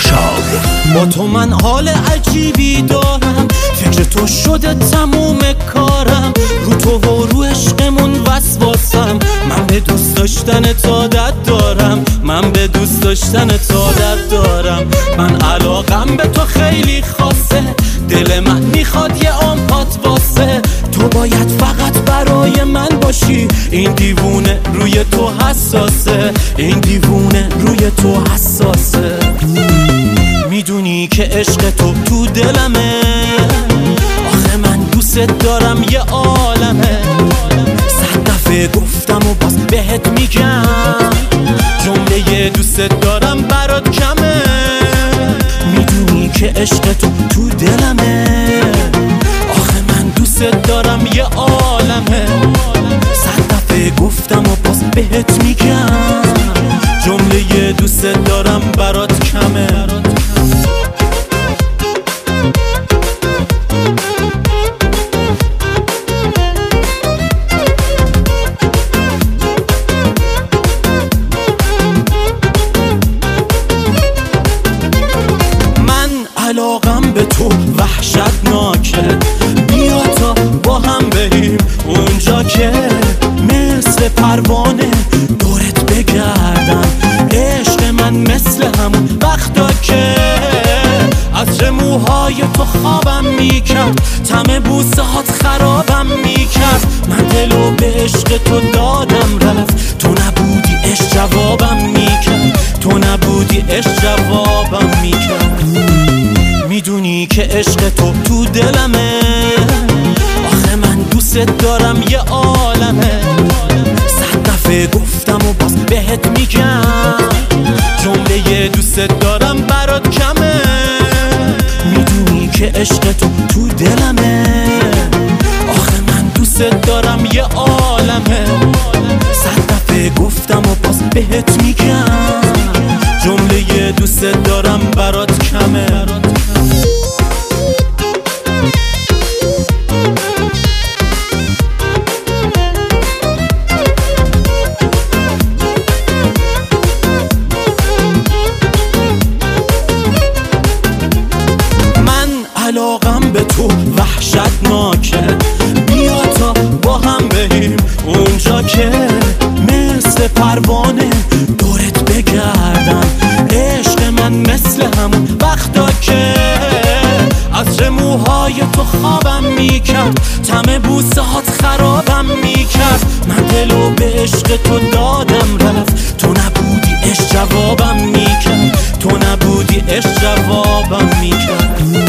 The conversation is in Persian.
با تو من حال عجیبی دارم، فکر تو شده تموم کارم، رو تو و رو عشقمون وسواسم. من به دوست داشتن عادت دارم، من به دوست داشتن عادت دارم. من علاقم به تو خیلی خاصه، دل من میخواد یه آمپات واسه تو، باید فقط برای من باشی. این دیوونه روی تو حساسه، این دیوونه روی تو حساسه. میدونی که عشق تو دلمه، آخه من دوست دارم یه عالمه. 100 دفعه گفتم و باز بهت میگم، جمله دوست دارم برات کمه. میدونی که عشق تو دلمه، آخه من دوست دارم یه عالمه. 100 دفعه گفتم و باز بهت میگم، جمله دوست دارم برات کمه. علاقم به تو وحشتناکه، بیا تا با هم بریم اونجا که مثل پروانه دورت بگردم. عشق من مثل همون وقتا که عطر موهای تو خوابم میکرد، طعم بوسه هات خرابم میکرد. من دلو به عشق تو دادم رفت، تو نبودی عشق جوابم میکرد، تو نبودی عشق جوابم میکرد. میدونی که عشق تو دلمه، آخه من دوست دارم یه عالمه. 100 دفعه گفتم و باز بهت میگم، جمله دوست دارم برات کمه. میدونی که عشق تو دلمه، آخه من دوست دارم یه عالمه. 100 دفعه گفتم و باز بهت میگم، جمله دوست دارم برات کمه. علاقم به تو وحشتناکه، بیا تا با هم بریم اونجا که مثل پروانه دورت بگردم. عشق من مثل همون وقتا که عطر موهای تو خوابم میکرد، طعم بوسه هات خرابم میکرد. من دلو به عشق تو دادم رفت، تو نبودی عشق جوابم میکرد، تو نبودی عشق جوابم میکرد.